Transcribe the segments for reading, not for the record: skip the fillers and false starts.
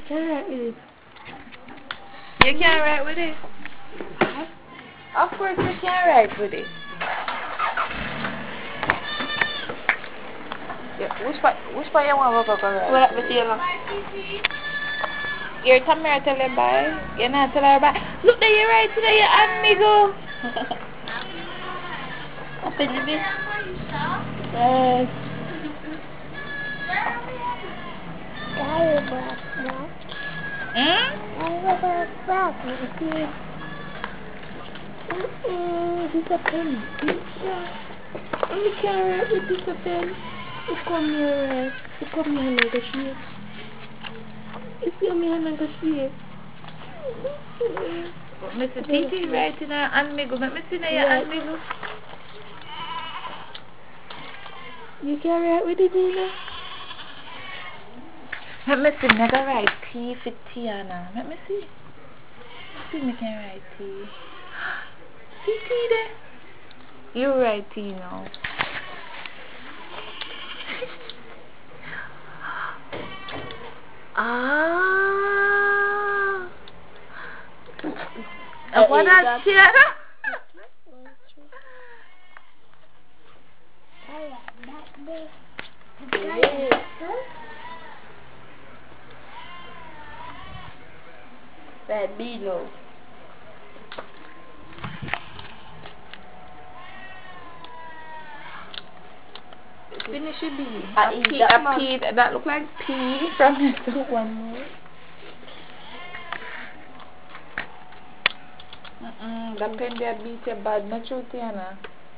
Can write with it? You can't write with it? Of course you can write with it. Yeah, which part you want to go write? What up with you now? Here, come here, tell her bye. You're not tell her bye. Look there, you right there, you amigo. Up in the bit? Yes. Hmm? This a pen. You can't write with this a pen. You come here, right? You come here and go shape. You see me and go shape. Mr. Titi right in her amigo. Let me see now your Right. amigo. You can't write with it, Nina? Let me see, I can write T for Tiana. Let me see. See me can write T. See T there? You write T now. Ah. What a Tiana? That below. Finish your B. I A eat P, that a man. P, that look like P from your Took one more. That pen there beat your bad, not true, Tiana.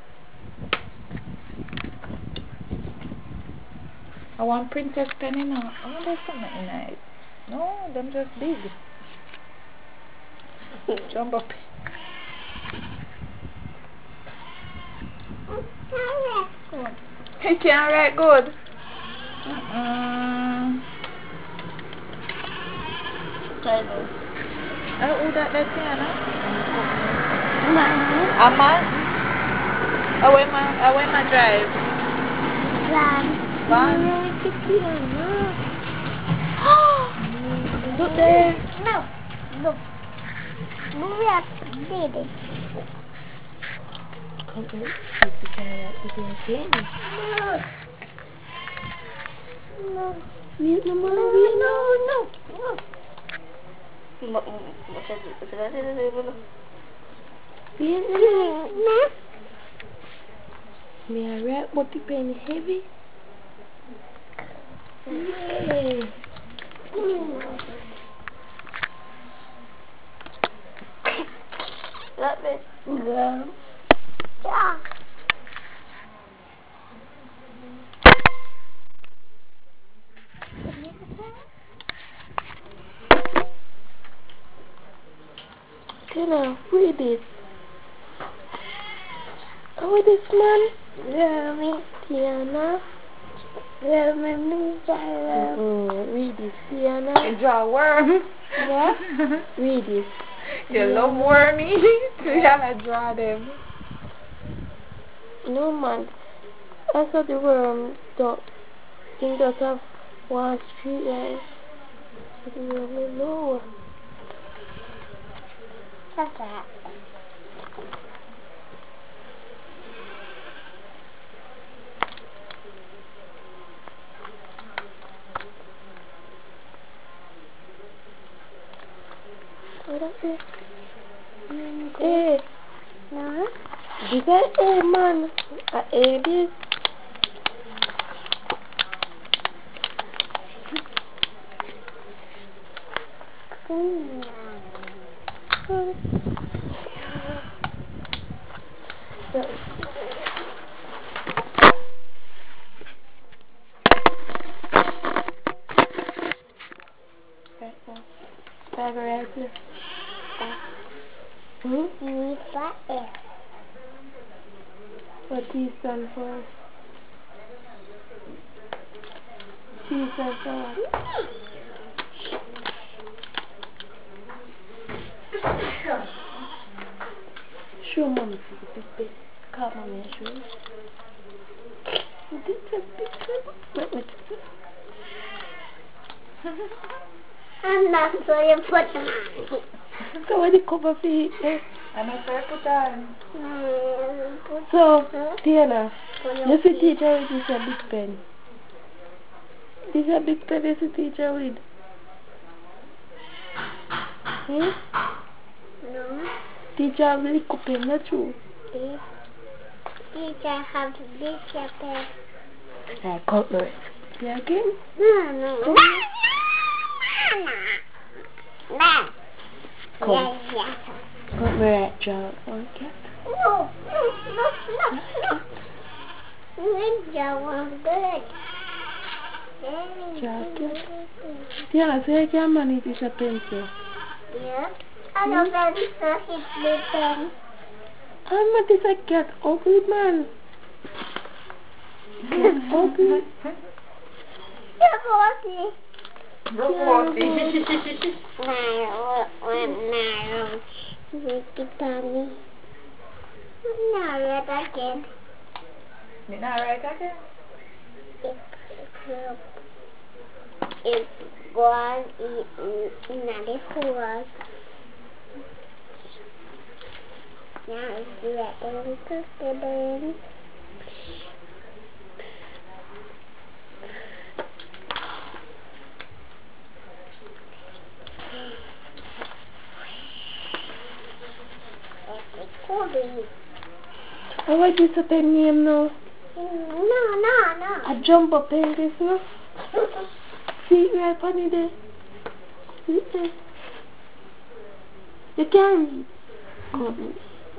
I want princess pen in her. I want there's something in it. No, them just big. Jump up. You can't write good. Kind of. Who that Tiana? Man. A man? Away my drive. Van. Look there. No. Move up, baby. Come on. You can't write with your pen. No. Wait, no, man. No. May I write but the pen heavy? Yeah. Let me. Girl. Yeah. Tina, read this. How is this, man? Tiana. Read this, Tiana. You draw a worm. What? Read this. You love wormy. You gotta draw them. No, man. I saw the worm dog. Think that have one street eye. So the worm is lower. That's that. What up there? Hey, No. this is A, man. A this. Spaghetti. What T stand for? T stand for what? Show mommy the big. Come on and show me. This is big. Let me And that's where you put them on. So when you cover feet, eh? And that's where I put on. So, Tiana, Put your you see feet. teacher with this a big pen. This a big pen you see teacher with. Hmm? No. Teacher have the little pen, not true. This teacher have this pen. Alright, cutlery. Yeah, again? No. Come. Yeah. Cutlery at job. Okay. No. Ninja was good. Jacket. Tiana, so you can manage this a pencil. Yeah. I love that it's the pen. I'm not this a cat ugly man. Cat ugly. Again. You're not right again? It's one in the school. Now it's letting to the Oh, what is the pen name now? No. A jumbo pen, this no? See, right funny there. See there. You can read. Come.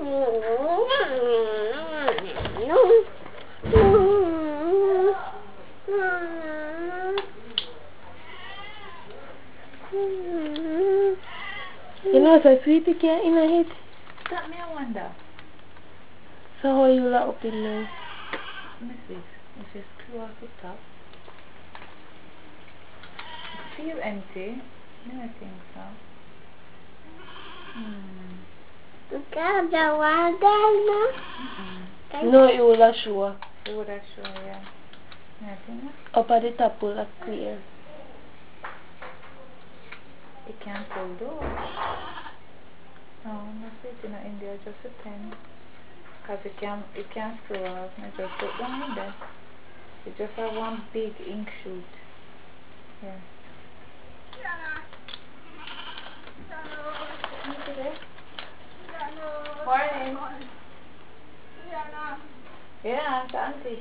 You know, so sweetie can't in a hit. That me I wonder. So how you lock up in there? Let me see. Let's just screw off the top. It feels empty. I don't think so. No, it will not show. It would have shown, yeah. Nothing. Up at the top will look clear. It can't pull though. No, nothing in India, just a pen. Because it can't screw off. I just put one in there. It just have one big ink shoot. Yeah. Morning. Yeah, it's auntie.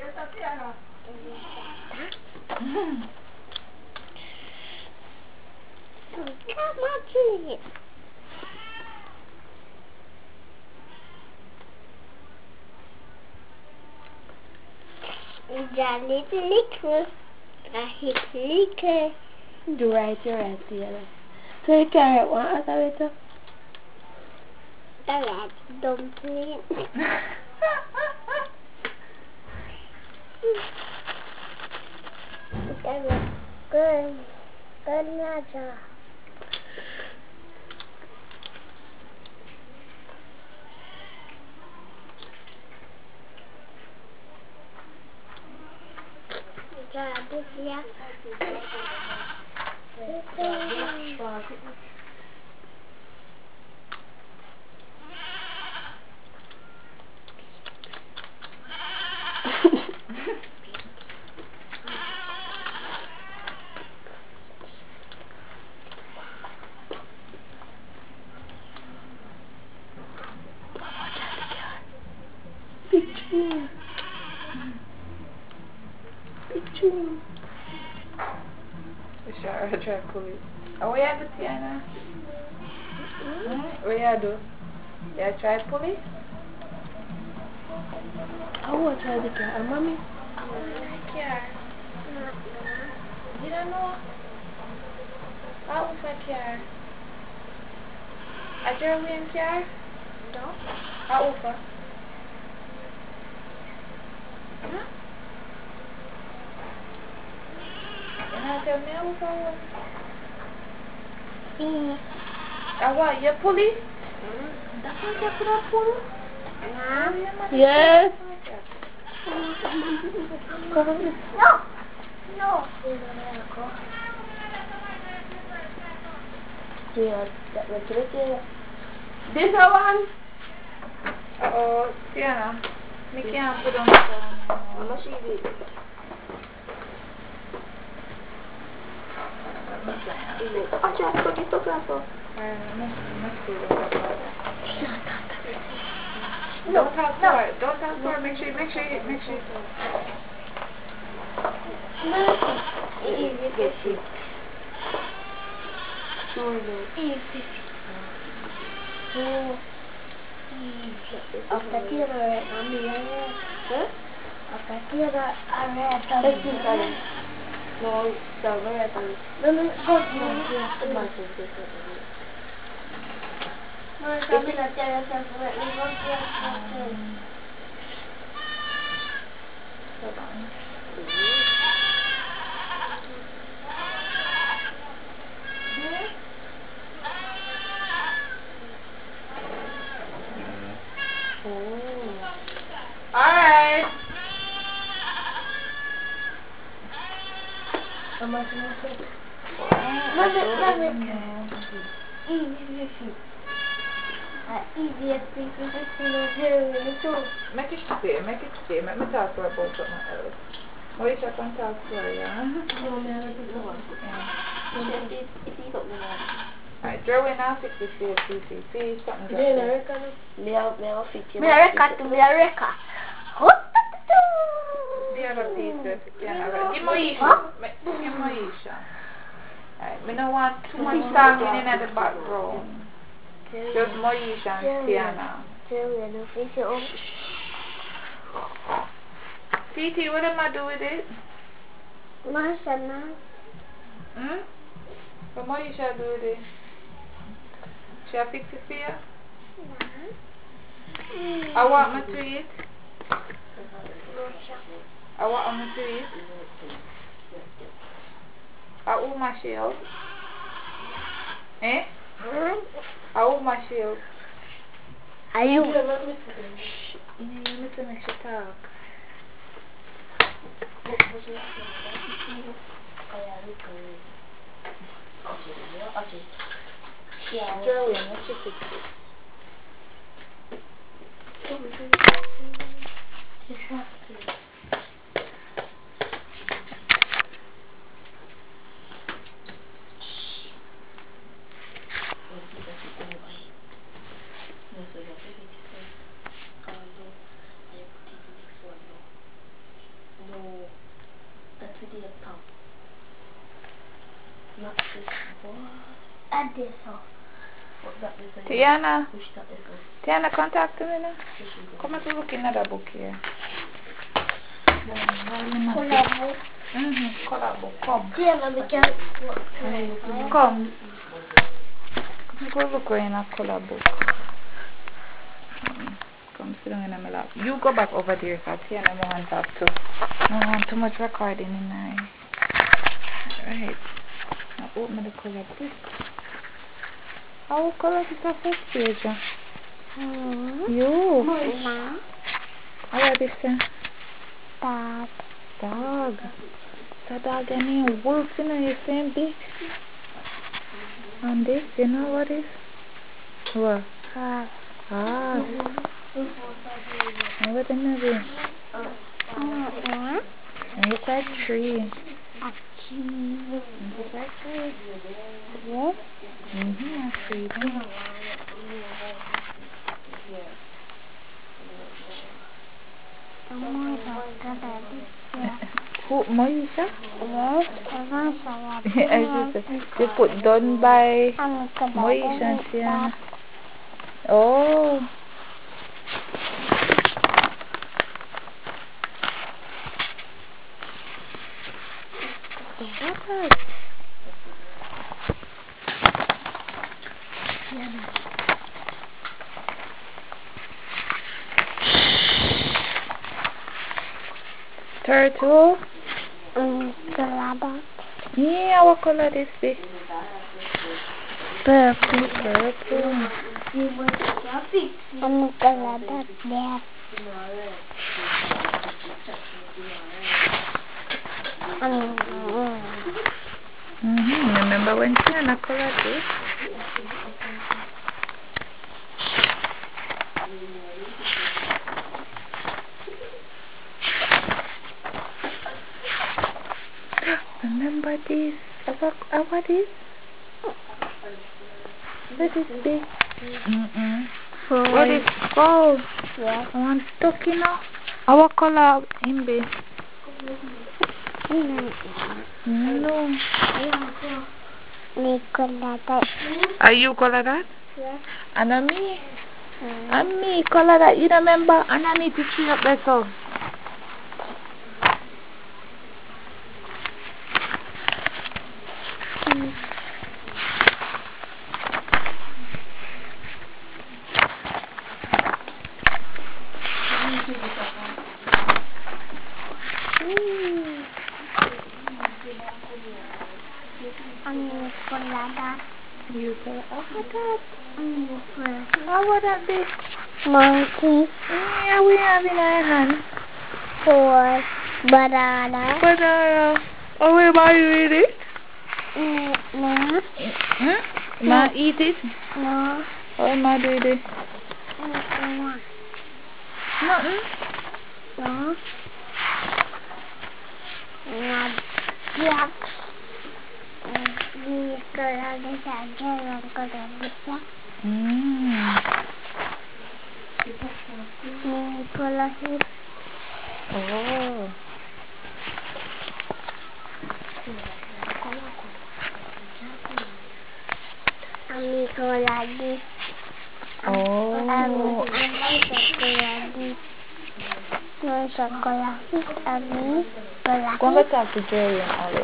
Do right, you're right, dear. So you carry one out of it? Dumpling. Good. Good nature. Picture. Sure, I'll try to pull it. Oh, where you do, Tiana? Where you do? Yeah, try to pull it? I want to try the car, mommy. Car. You don't know? How was my car? A German car? No. How was Huh? You know, tell me how was what? You pull it? That's what you put up pull? Yes. No. Yeah, that was it. This one? Uh-oh, Tiana. Me can't put on the phone. How much is it? I tried to put this up here, so. Don't talk to her. Don't talk to her. Make sure. Easy, get it. Easy. Oh. After dinner, I'm here. Huh? After dinner, I'm here. Let's do that. No, don't worry about it. No, go to the market. No, it's not going to tell yourself what we want to do. Hold on. Alright. How much is it? Love it. Easy. Easiest thing to do. Make it stay. Make me talk to her about something else. Moisha can talk to her, yeah? Alright, Jerwin, now fix this for your PC. See, something just there. Me record. The other pieces, give Moisha. Give Moisha. Alright, we don't want too much talking in the background. Just Moisha and Tiana. Titi, what am I do with it? Masana. What Moisha do with it? Shall I fix it for you? I want me to eat. I want me to eat. I want my shield. Eh? I want my shield. Are you? Shh. You need to make she talk. Jerry, let's just fix it. Tiana, contact me now. Come to look in the book here. Color book. Come. Come. Go look in a color book. Come sit down in my lap. You go back over there so Tiana won't have to. I don't want too much recording in there. Alright. Now open the color book. How color is the first page? You. What is it? Dog. The dog and me wolf in the same bit. And this, you know what is? What? And what in the and look like tree. Look like tree. Yes. I see them. Who, Moisha? Yes. You put done by Moisha and Tiana. Oh. What? Turtle? Color. Yeah, what color this be? Purple. Purple. Color that black. Remember when Tiana colored this? Remember this? What is? What is this? What is gold? Yes. I want stuck, you know. Our color in be. No. Nicolata. Are you color that? Yes. And me. And me color that. You remember? And I need to tree up better. Nicolata. You color. What that? Nicolata. How would that be? Monkey. Yeah, we have in our hand. Horse. Banana. But oh, we buy you eat it? No. Ma eat it? No. What ma do with it? No. Nothing. No. Yes. Oh. Go and talk to Jerry and Alex.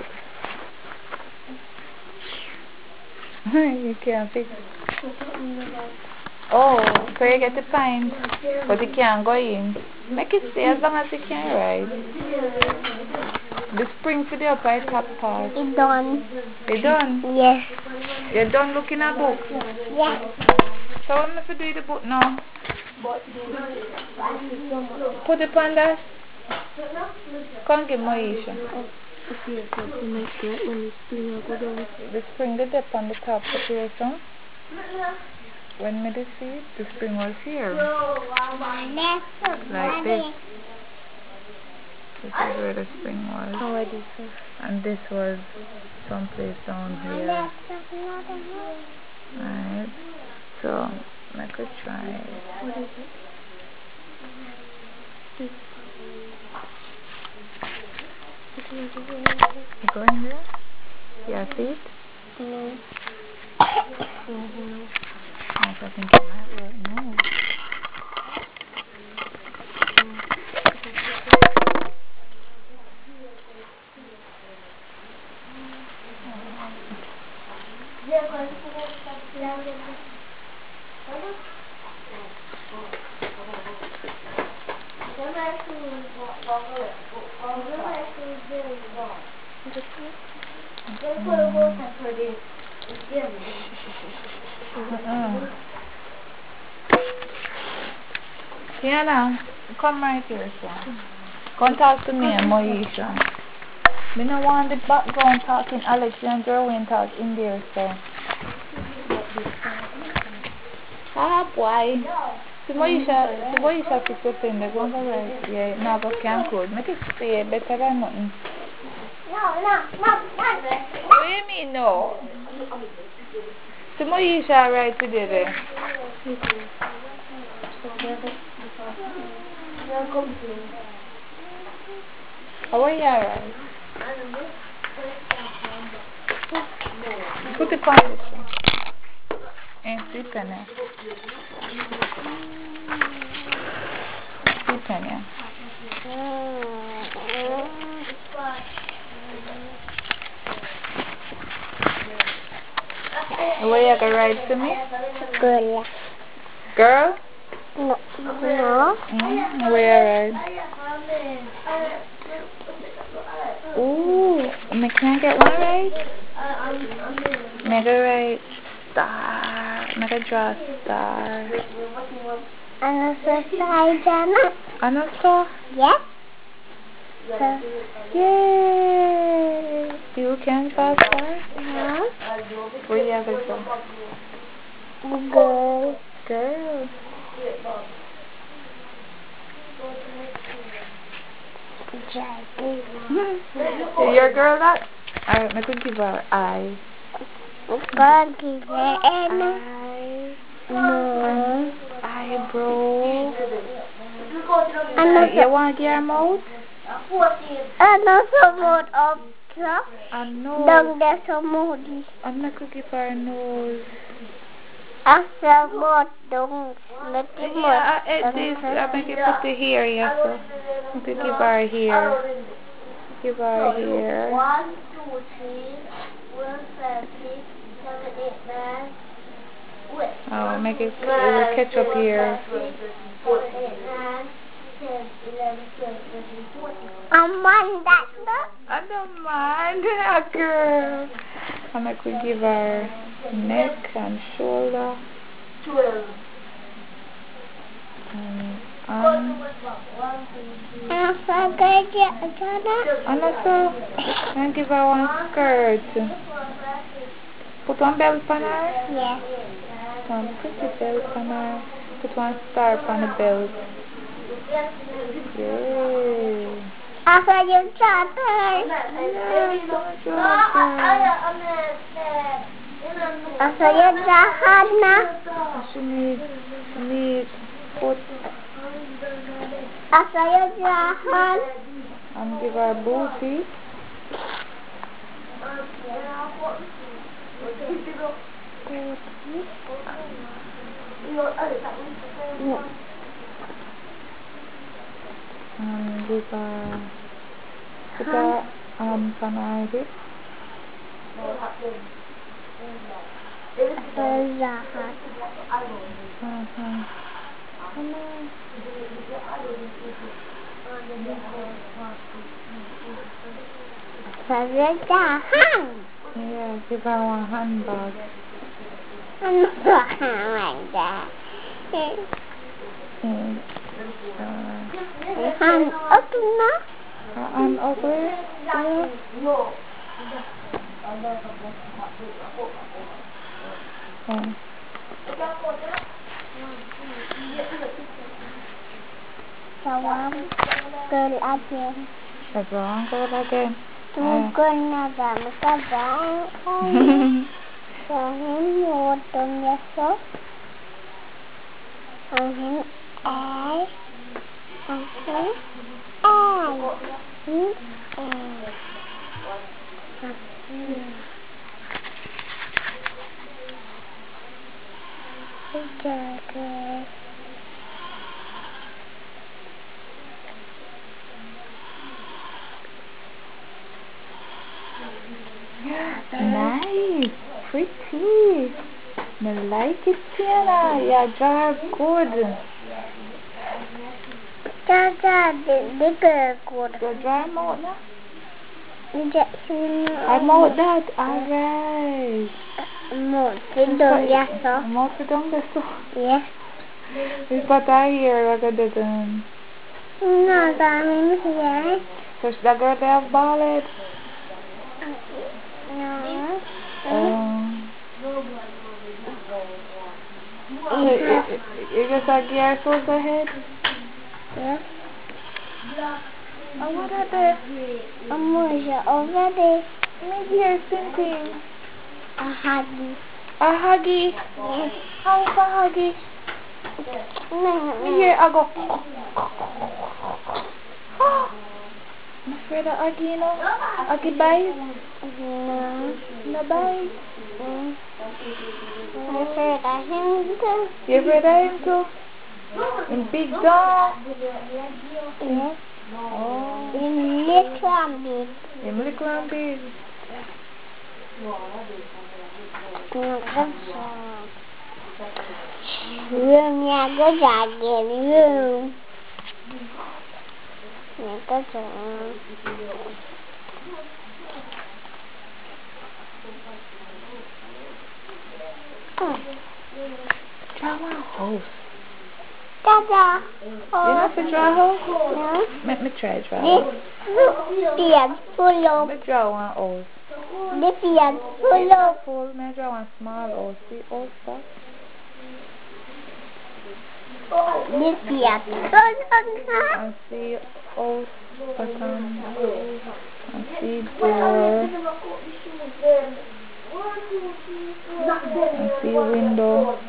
You can't fix it. Oh, so you get the pint, but you can't go in. Make it stay as long as you can, right? The spring for the upper top part. It's done. You done? Yes. You done looking at book? Yes. So what am I to do with the book now? Put it on that. Come give Moisha. The spring did up on the top of here, son. When me did see it, the spring was here. Like this. This is where the spring was. And this was someplace down here. Right. So I could try it. What is it? You go in there? Yeah, see it? No. I think it might work. No. Tiana, come right here, son. Come talk to me and Moisha. Me no want the background talking Alex and Gerwin talk in there, so. Ah, boy. Si Moisha fix up in the go right. Yeah, now go camp code. Make it stay better than nothing. What do you mean, no? Si Moisha right today. How are you alright? Put the condition. And sleep in it. Sleep in it. Where you gonna ride to me? Girl. Girl? No. Where you ride? Ooh, can I get one ride? Mega ride star. Mega draw star. Another side, Jana. Another? Yes. Yay! You can draw star? No. Where you gonna go? Girl. Girl. Your girl that? Alright, I could give her eye. God give her Eye. no. Eyebrow. And You want to get her mouth? also more of A nose. don't get so moody. And I could give her a nose. After more don't let it more. Yeah, this, I make it put the hair, yeah, so. I could give her a hair. Give her a hair. 1, 2, 3, 4, 5, 6, 7, 8, 9. Oh, make it will catch up here. 6, 7, 8, 9, 10, 11, 12, 13, 14. I'm one that look. I don't mind, girl. And I could give her neck and shoulder. 12. And also, I give her one skirt. Put one belt on her. Yes. One pretty belt on her. Put one scarf on the belt. Yay. After you start after you She needs put after you and give her booty. And give her put her arms on her hip. Yeah, give her one handbag. And ugly? Girl again. That's wrong, girl again. Girl naga makabang. Angin motong yaso. Angin ay. Angin ay. Nice, pretty. I like it, Tiana. Yeah, draw good. The girl good. So draw them out now. Injection. I'm out that. Alright. Motong yaso. I'm out with them so. Yes. We put her here like I didn't. No, I'm in here. So the girl they have ballad. No. You just like your toes ahead? Yes. Oh, what are they? Over there. Maybe you're thinking. A huggy. A huggy? Yes. How's a huggy? Me here I go. I'm afraid of huggy, you know? Huggy bite? No. No bite? I'm afraid of him too. You afraid of him too? In big dog? Yes. Oh. In little and big. In little and big. Room, yeah, go jogging. Room. Yeah, go jogging. Draw a house. Ta-da. You know to draw a house? No. Let me try draw a This house. field full of. Let me draw one house. The field full of. Full, may I draw one small house. See house that? This year. And see house button. And see door. And see window.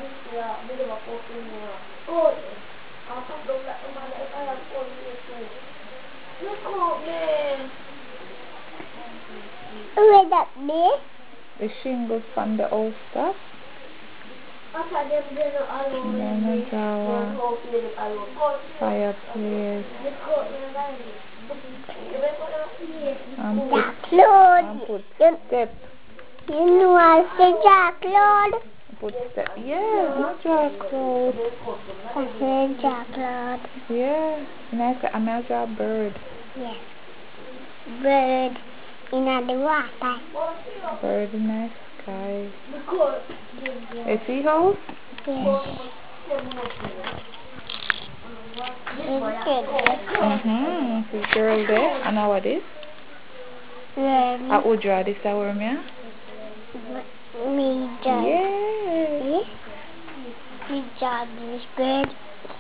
Where that be? The shingles from the house top. And then a drawer. Fireplace. And put step. You know I say Jack Lord. Put step. Yeah, no drawer clothes. I say Jack Lord. Yeah. Nice. I'm gonna draw a bird. Yes. Bird in the water. Bird in the sky. A seahorse? Yes. See girl there. And now what is? I would draw this hour, me. Me draw. Yeah. Me draw this bird.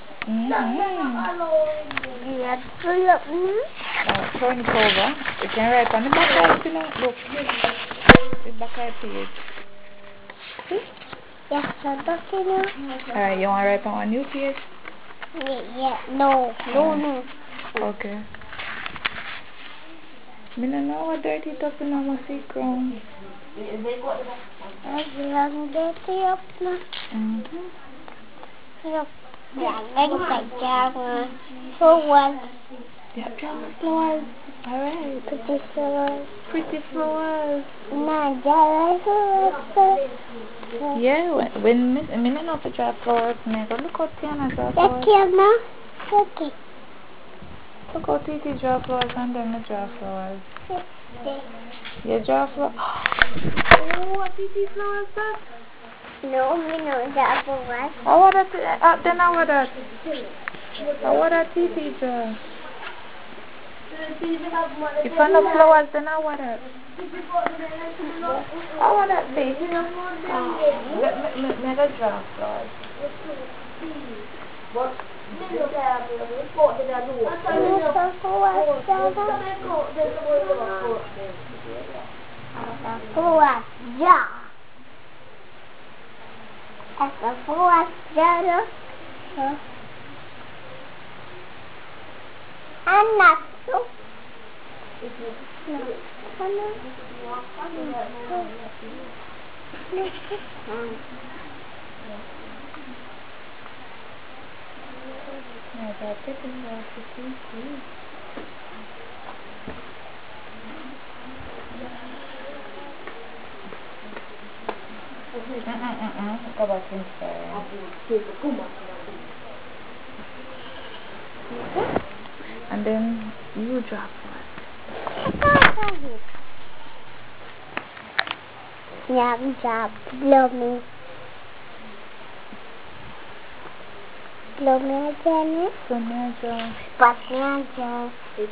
Let's pull up. Turn it over. You can write on the back of it, you know. Look. The back of the page. See? Yes, I'm talking now. Alright, you want to write on a new page? Yeah. No. Okay. I don't know what dirty it up in my secret. As long dirty up now. Look. Yeah, like that. Flowers. Yeah, flowers. Alright. Pretty flowers. Pretty flowers. No, flowers. Yeah, when I don't know to draw flowers, I go look how Tiana draw flowers. Okay. Look how Titi draw flowers and then I draw flowers. Okay. You draw flowers? Oh, what Titi flowers that? No, we know that flowers. Oh, what that? Then what that? Oh, what that Titi draw? If I know flowers, then what that? Oh, what that be? Let me draw flowers. Go back inside. And then you drop one. Yeah, job. Blow me again. But now,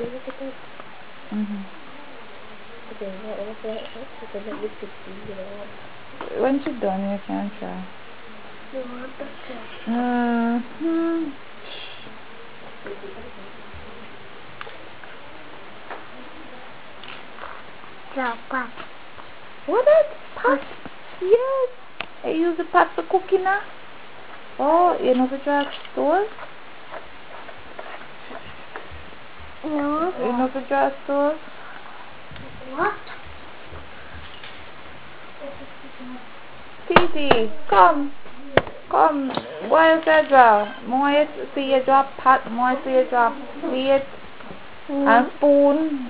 when you're done, you can try. pot. What is pot? Yes. I use the pot for cooking now. Oh, you know the drug store? No. You know the drug store? What? Titi, come. Why is that draw? More see you drop pot, more see you drop plate and spoon.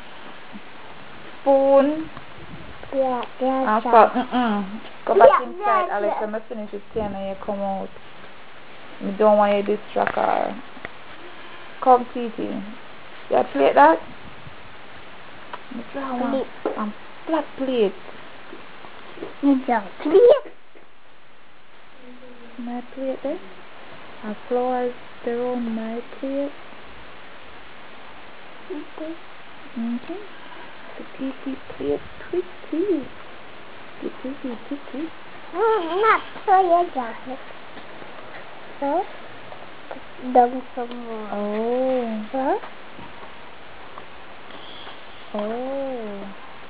Yeah, and fork. Go back inside, Alex. I'm finish with tea and then you come out. I don't want you to distract her. Come, Titi. You plate that? You draw one. And flat plate. You draw plate? My plate there. And flowers they're on my plate. The Titi plate pretty. Not so you draw it. So? Done some more. Oh. Huh? Oh.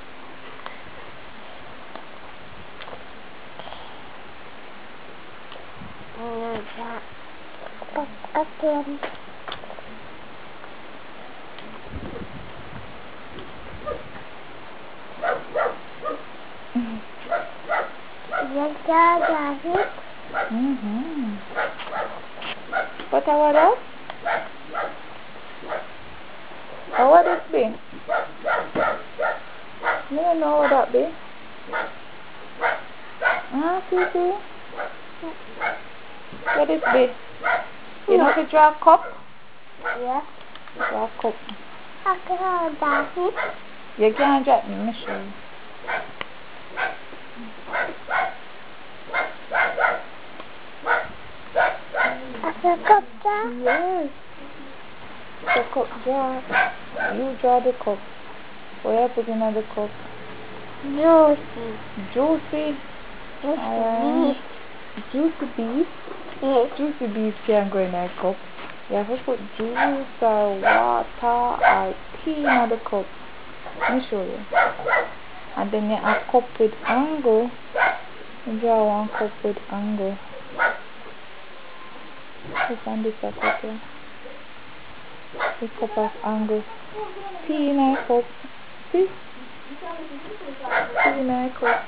Like that. Pop again. Got it. What about that? Oh, what it be? You don't know what that be? Ah, see? What it be? You know if you draw a cup? Yeah. Draw a cup. I got it. You can't drop me, let me show you. I got that. Yes. The cup draw. You draw the cup. What you put in the cup? Juicy. Juicy. Alright. Juicy beef. Juicy beef can't go in a cup. You have to put juice or water or tea in the cup. Let me show you. And then you have cup with angle. You draw one cup with angle. This one, this a cup here. This cup of angle. Tea in a cup. See? Tea in a cup.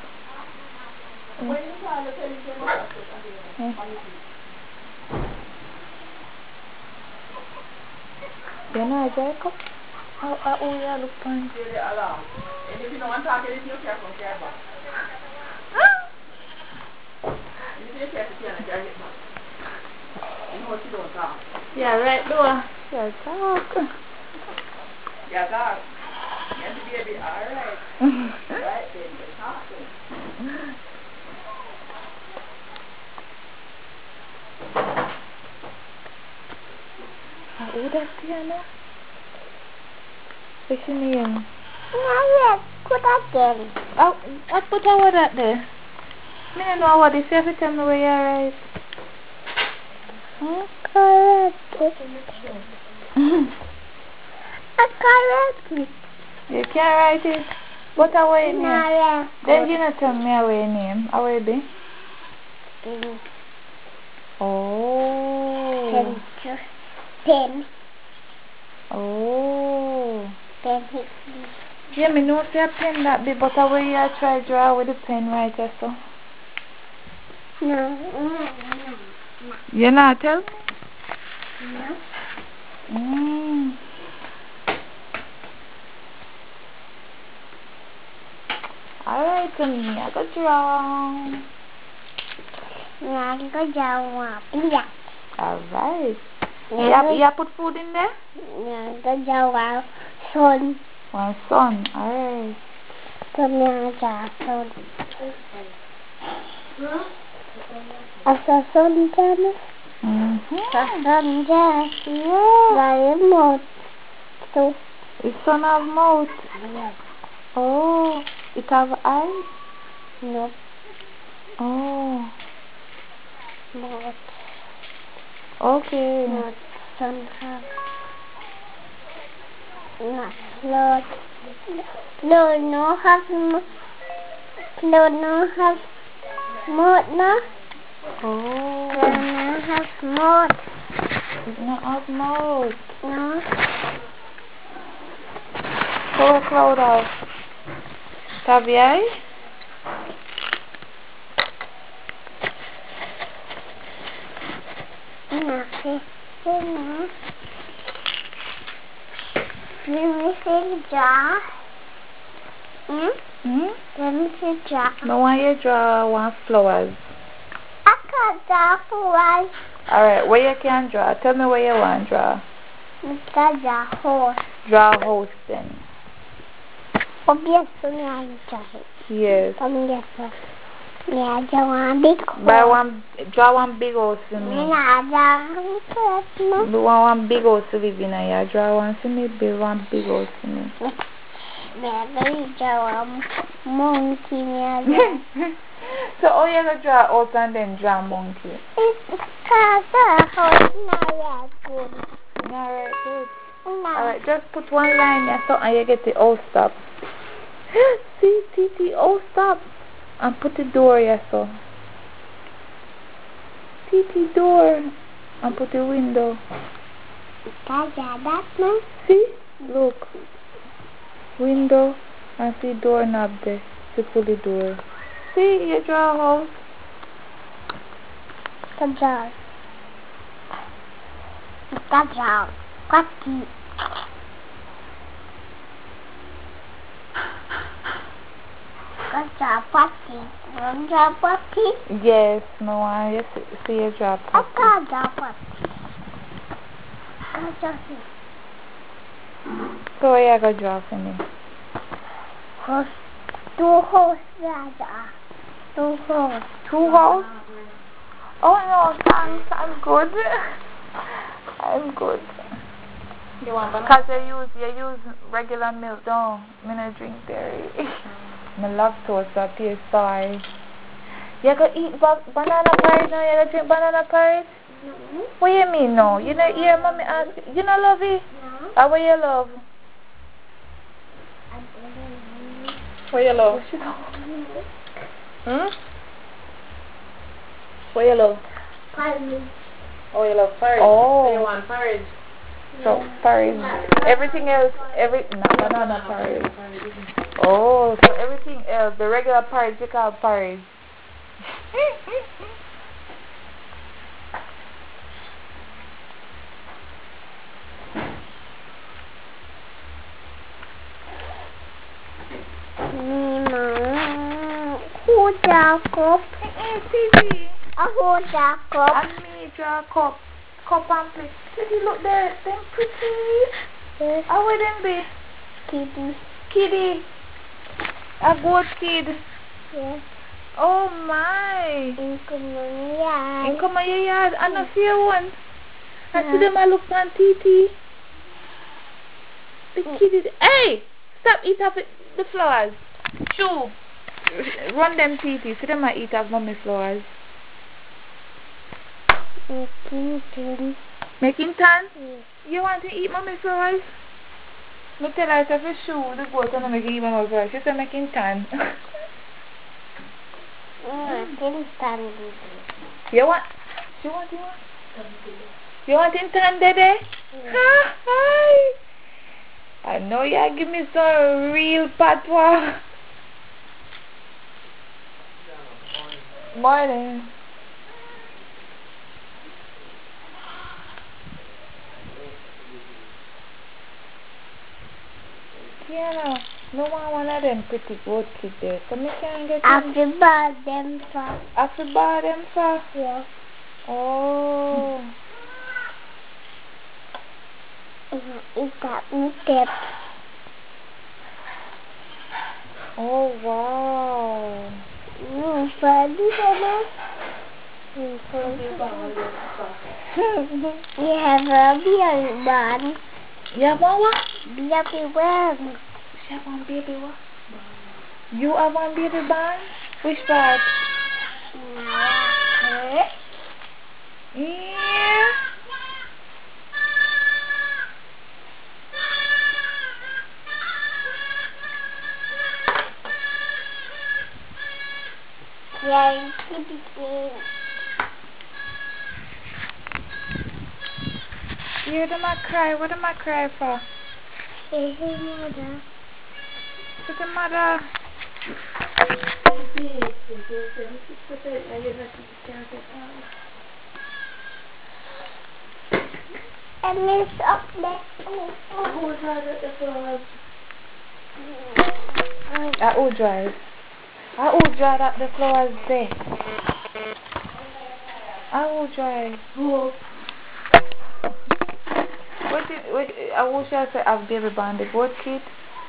You know a dry cup? Oh, yeah, look fine. And if you don't want to talk anything, you can't come here back. And if you can't get back. You know what you don't talk. Yeah, right, Noah. Yeah, talk. Yeah, talk. You have to be a bit alright. Right then, you're talking. Oh, that's piano. What's your name? Yeah, put again. Oh, I put over that there. I don't know what this is. You have to tell me where you're right. Correct. Correct. You can't write it. What are your name? No, Then you not tell me how your name. How will it be? Oh. Pen. Oh. Pen. Yeah, me know if you pen that bit, but how will you try draw with the pen right there, so? No. You not tell me? No. Alright, so me, I go draw. Yeah, I go down. Yeah. Alright. Yeah, You put food in there? yeah, go down. Sun. One sun. Alright. Sun. Asa sun dyan. Sa sun dyan. Very much. So. The sun have mouth. Yeah. Oh. It have eyes? No. Oh. Not. Okay. Not sun have. Not Lord. Lord no have. Lord no have. Mod no. Oh. Lord no have mod. It not have mouth. No. Pull a cloud out. Have you eyes? Nothing. No. Let me see the jar. Let me see the jar. No one you draw one flowers. I can't draw flowers. Alright, where you can draw? Tell me where you want to draw. I can draw horse. Draw a house then. Obviously, I draw it. Yes. Obviously. Yeah, I draw one big horse. Draw one big house for me. Yeah, I draw You want one big house to live in here. Draw one for me, build one big house for me. Maybe draw a monkey. So, how you going to draw a house and then draw a monkey? Because the house not good. Alright, good. No. Alright, just put one line there so and you get the all stop. See, TT, all stop. And put the door here so. TT door. And put the window. Because that man. See? Look. Window and see doorknob there. To pull the door. See, you draw a house. Kajal. Kajal. Kaki. Kajal pati. Kajal pati. Yes, no, I see you drop. Kajal pati. Kajal. So where you go drop for me? Horse. 2 horse. Raja. 2 horse. 2 house? Oh no, thanks, I'm good. I'm good. You want banana? Cause you use regular milk, don't me no drink dairy. Me lactose so taste sour. You go eat banana porridge now? You go drink banana porridge? No. What you mean no? You know hear mommy ask you not love it? No. Or what you love? I don't know. What you love? She don't. Hmm? What you love? Porridge. Oh, you love porridge. Oh. So you want porridge? So porridge. Everything else, not banana porridge. Oh, so everything else, the regular porridge you call porridge. Who Jacob? Titi. Who Jacob? And me draw cup and plate. Titi, look there, them pretty. Yes. How would them be? Kitty. Kitty. A goat kid. Yes. Oh my. In Colombia. And come on your yard. I don't see one. I see them I look on Titi. The kitty. Hey! Stop eat off the flowers. Shoo. Run them Titi. See them I eat off mommy flowers. Making tan? Yes. You want to eat mommy flowers? Me tell her if you shoe the goat and make eat mommy flowers. She said making tan. You want? You want? You want in tan, Dede? Hi. I know you give me some real patois. Morning. Kiana, no one of them pretty goat kids there, so me can't get After bad them for. After buy them for? Yeah. Oh. It got me tipped. Oh wow. Funny, you have a beer bun. You have one what? Baby bun. She have one baby what? You have one baby bun? Which part? Yeah. Yeah, kitty game. You hear them a cry. What am I cry for? Hey, mother. What's the matter? I miss up there. Who drive? Who drive up the flowers there? Who drive? I wish I said I've baby band the goat kid.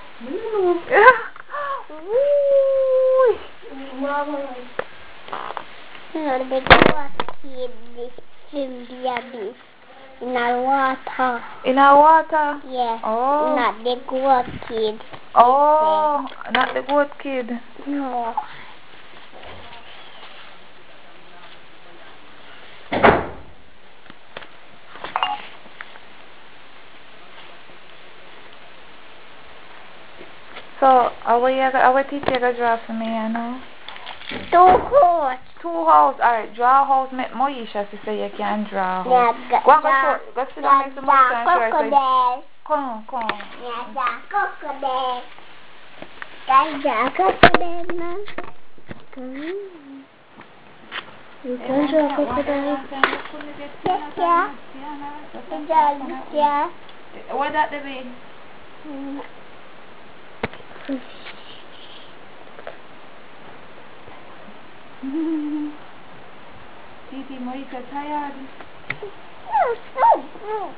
No, the goat kid is in the in our water. In our water? Yes. Oh. Not the goat kid. Oh, not the goat kid. No. Our teacher gonna draw for me, you know. 2 horse. 2 house. Alright, draw a house. Make Moisha to say you can draw a house. Yeah, Go and go sit down next to Moisha and show her. crocodile. Come. Yeah, crocodile. Can draw crocodile, man. You can draw crocodile. Yeah. What that they be? Titi, Moisha tired. No.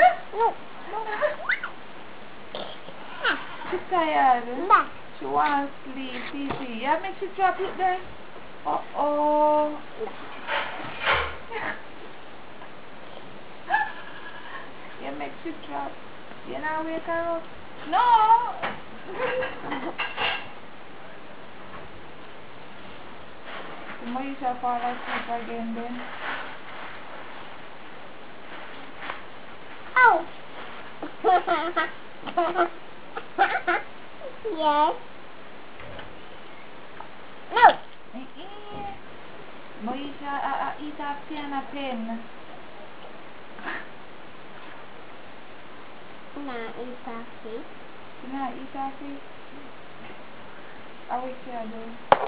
She's tired. Nah. She wants to sleep, Titi. Yeah, make she drop it there. Uh-oh. Yeah, make she drop. You know, wake her up. No! Moisha fall asleep again then. Oh. Yes. No. Moisha, eat a pen. Nah, eat coffee. Nah, eat a fish. I wish you do.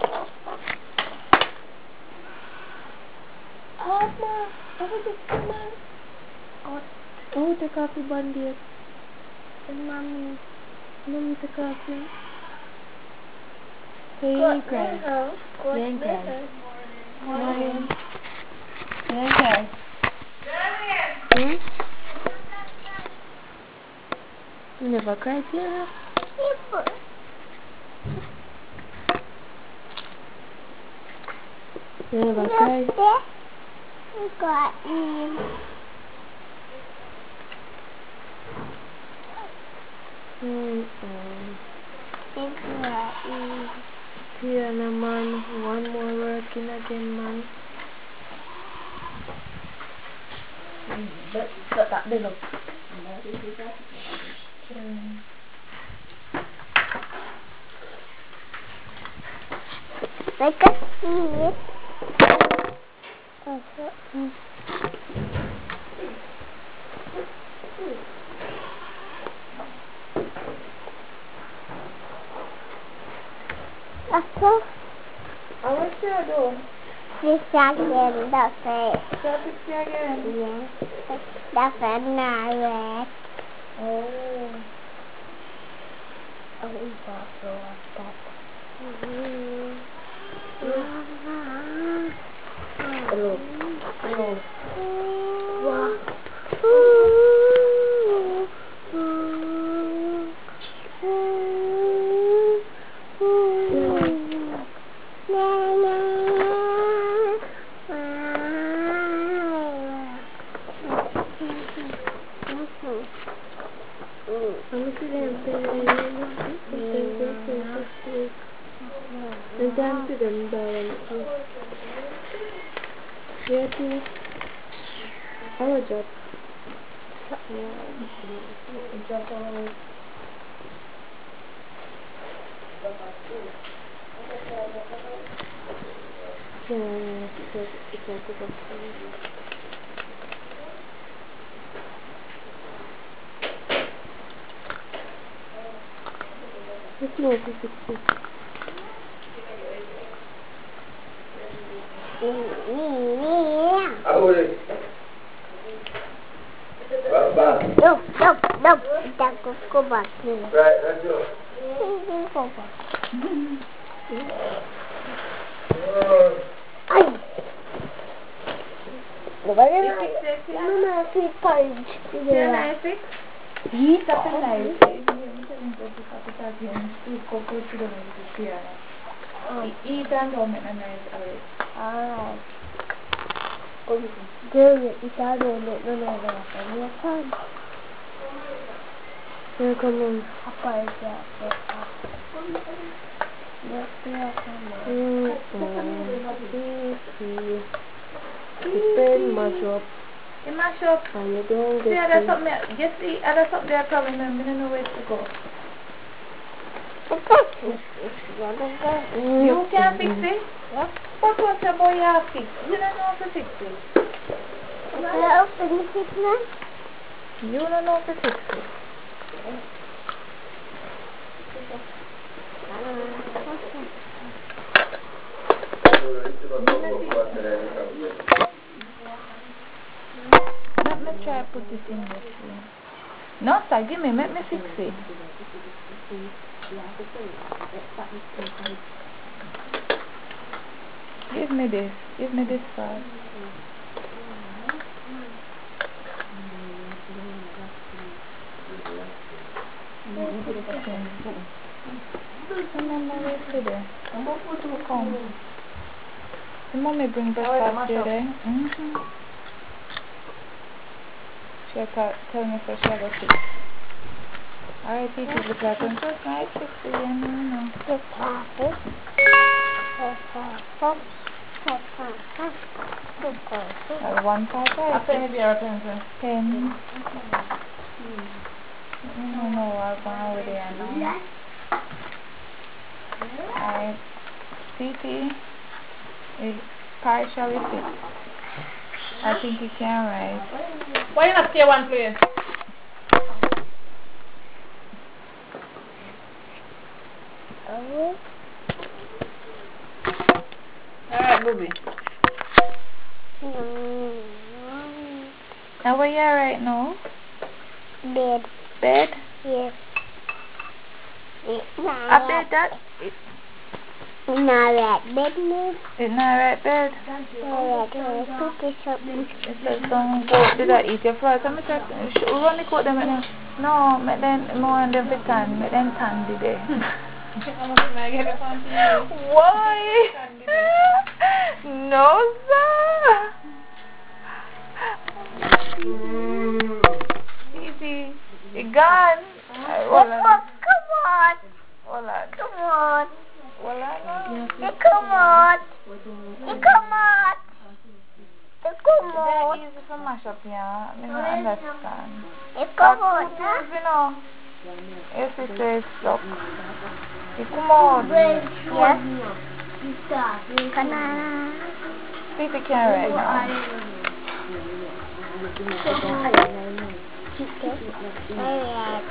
Ma, come on. Oh, the coffee bandit. Mommy. Mommy, the coffee. Hey, you ain't crying. You ain't crying. Morning. You ain't crying. Hmm? You never cried, yeah? You never cried? You got me. You got me. Tiana, man. One more working again, man. That big up. Like a seed. Ako, I wish you do. this again, the face. Stop it again. Yes. The face now red. Oh. Oh, it's also like that. Hello. Wow. And to them down. Yeah, too. Our job. Let's move to 60. No. Go back here. Right, let's go. Go back. Mama, keep punch. Yeah. Heat up in life. Eat and don't make a nice alright. Alright. Girl, it's all no. Yeah, come on. The pen mash up. You mash up. And you don't See, there's something there probably, I don't know where to go. You can't fix it? What was your boy you fix? You don't know how to fix it. You don't know how to fix it. Let me try to put it in this way. No, sir, give me, let me fix it. Give me this first. The mommy bring breakfast today. She tell me for sure about it. Alright, it looks like I'm so nice to see you. One part, right? Apa yang biar apa? Pen. No, I'll go with it now. Alright, CT is partially fixed. I think you can write. Why not stay one place? Alright, Bobby. Now where you are right now? Bed. Bed? Yes. A bed that? Not right bed, no. It's not right bed. Not right. Cook it something. It says don't go. Did I eat your fries? I'm just run the coat them right now. No, make them more and them fit tan. Make them tan today. Why? No, sir. Easy. It gone. Come on. Hold on. Come on. Hold on. Come on. Come on. Come They're on. easy to mash up, yeah. I don't understand. Come on. You know. Yes, it says stop. Come on. Yes. Banana. See if you can right now. Chicken. Alright.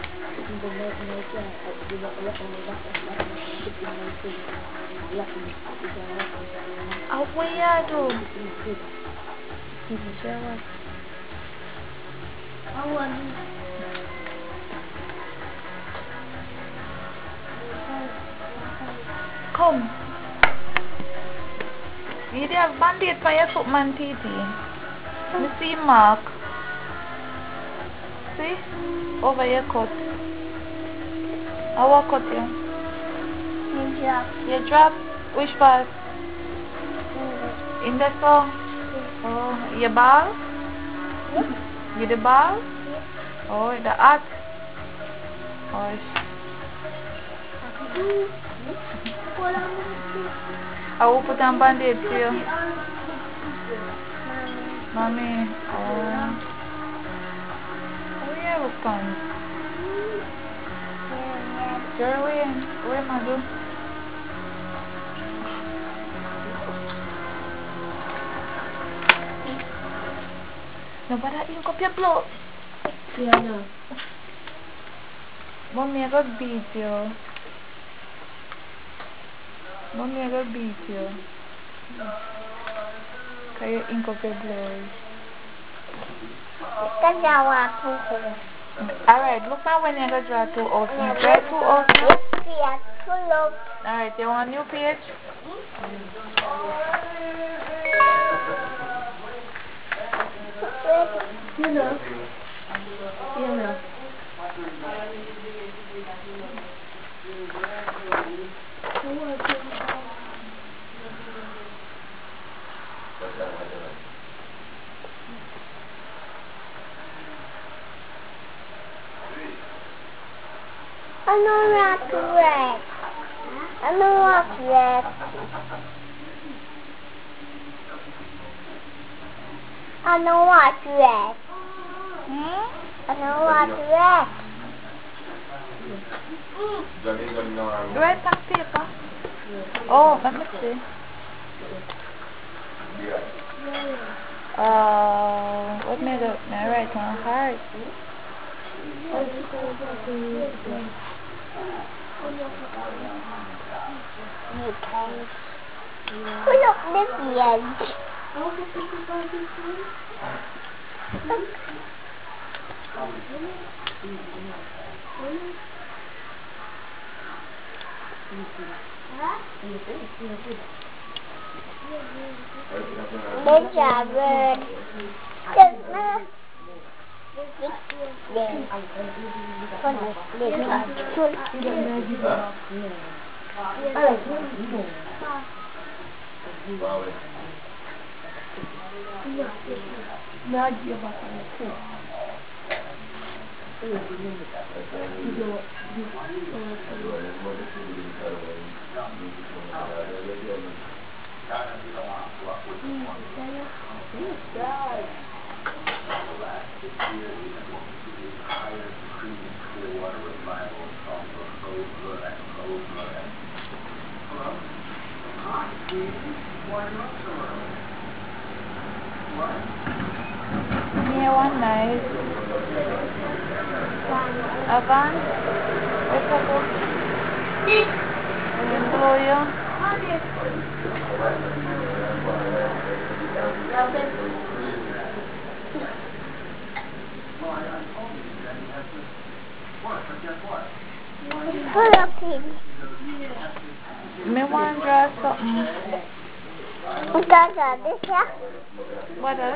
What you do? Shower. Come. You have band-aid for your foot, man, TT. You see mark. See? Over your cut. I will cut you. You drop? Which part? In the song? Oh, your ball? You the ball? Oh, the hat? Oh, I will put on band-aid to you. Mommy. Oh, yeah, look fun. Sure, where am I going? No, but I ink up your blood. Yeah, no. Mommy, I got beat you. Mommy, I got beat you. Can you ink up your blood? Alright, look now when you go draw 2 oceans. Draw 2 oceans. Alright, you want a new page? You know. You know. I know what to read. I know what to read. I know what to read. I know what to read. Write on paper. Oh, let me see. What made up? May I write on heart? Pull up this edge. Good job, bird. Good enough. Yeah, one night. Avan? What's up? Blow you? Pull up him. Me want to draw something. Draw this here. What else?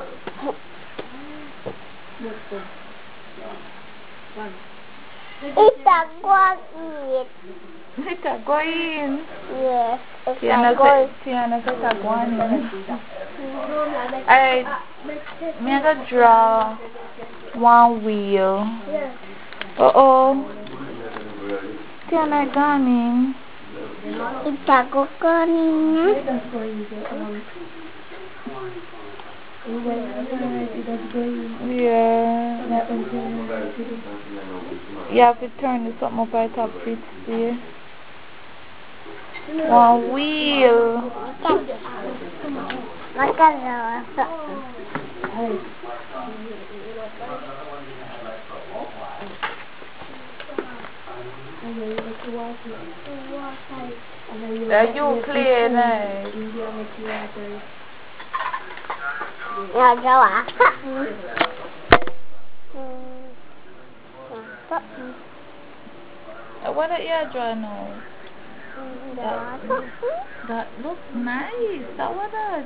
It's a goat meat. It's a going. Yes, it's Tiana a goat. says a going. Alright, me I go draw one wheel. Uh-oh. Tiana gone in. It's a goat. Yeah. You have to turn this something up right top for it to see. One wheel. Like a That you play nice. Yeah, draw. What are you drawing now? That looks nice. That what that?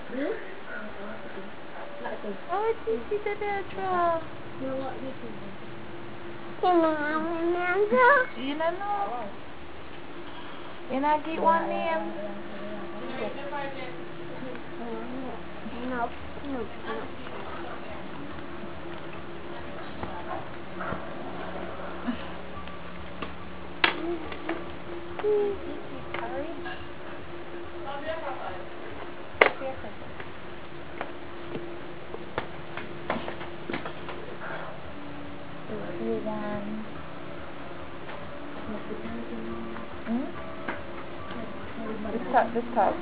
Oh, it's easy to draw. You don't know? You not get one name? No. This top.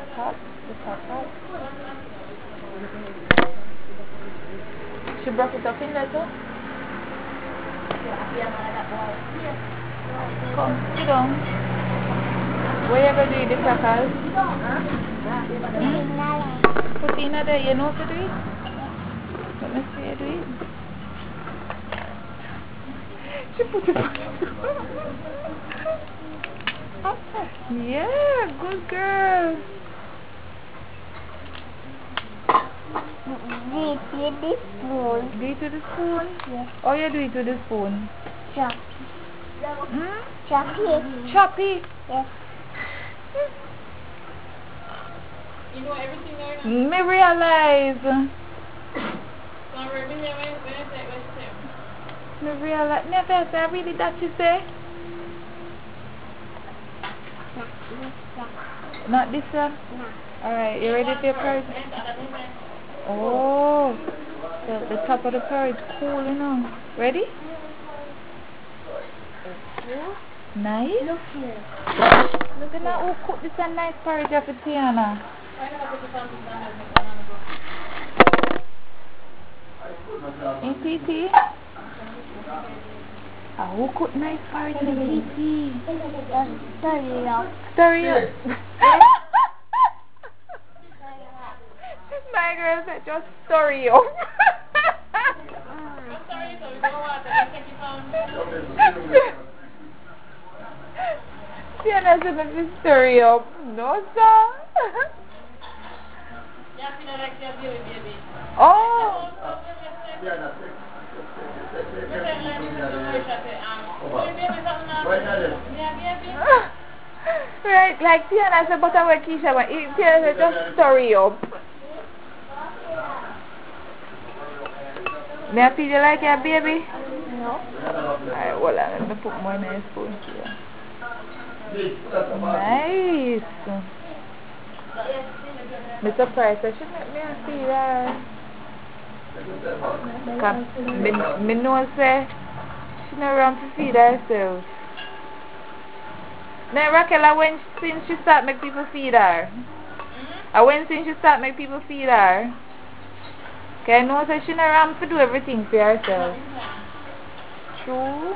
She broke it up in there too? Come, sit down. Where you going to do the crackers? Put in there, you know how to do it? Let me see you do it. She put it Yeah, good girl. Do it with the spoon. Do it with the spoon? Yes. Oh, you do it with the spoon? Chop. Choppy. Choppy? Yes. You know everything there now? Me realize. Me realize. Never say really that you say? Not this one? No. Alright, you ready for your purge? Oh, the top of the purge, cool, you know. Ready? Nice. Look here. Look at who cooked this a nice porridge for Tiana. In TT? Who cooked nice porridge for TT? Story up. My girl said just story up. Tiana said let me story up. No sir. Oh. Right, like Tiana said, but I will Keisha, but Tiana said just story up. May I feed you like your baby? No. Alright, hold on, let me put more in my spoon here. Nice. I'm surprised. I should make me a feed her. Because I know say she not run to feed herself. Now Raquel, since she start make people feed her? Since she start make people feed her? Okay, I know say she not run to do everything for herself. True.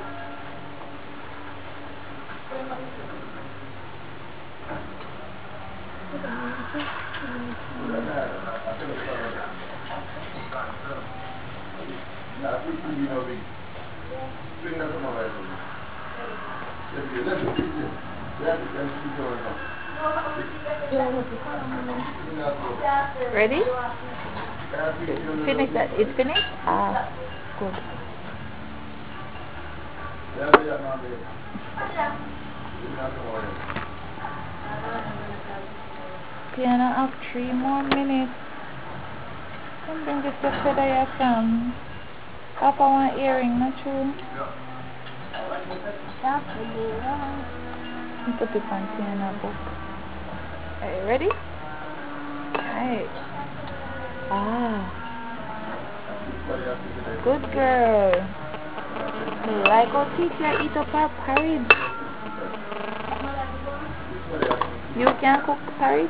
Ready? Finish that. It's finished? Ah, good. Tiana have 3 more minutes. Come bring this up so that you can. Papa want earring, not true? Put it on Tiana book. Are you ready? Alright. Good girl. Like how teacher eat up her porridge. You can cook porridge?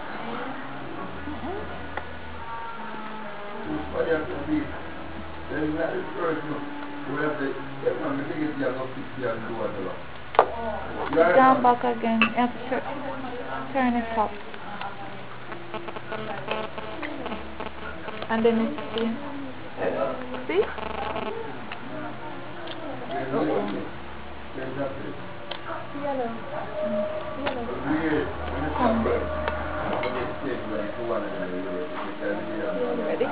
Down back again. You have to turn it up. And then it's see? Ready?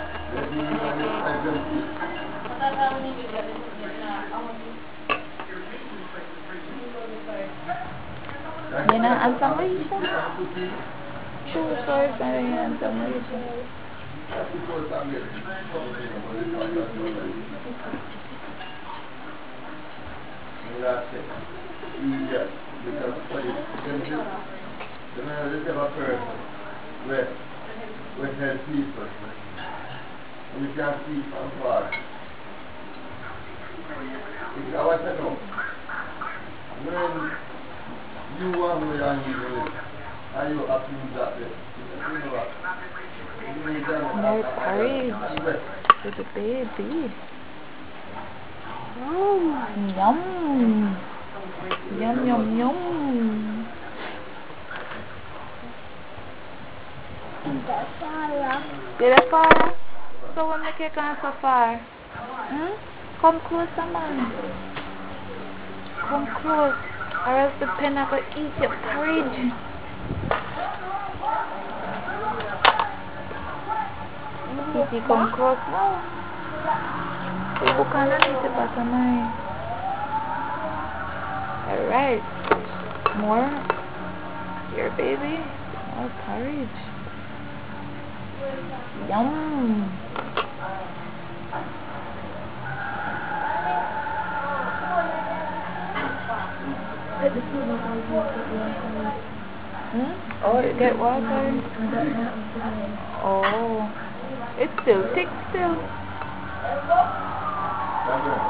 You know, and some reason. True first, and some reason. With her people, you can see from far. I want to know, when you want me and you live, are you happy with that? No porridge with the baby. Yum. Yum, yum, yum. Did it fire? So when the cake on so far? Come closer, man. Come close, or else the pen are going to eat your porridge. Kitty, come close now. You can't eat the bottom line. Alright. More. Here, baby. More porridge. Yum. Oh, you get water? Oh. It's still thick still.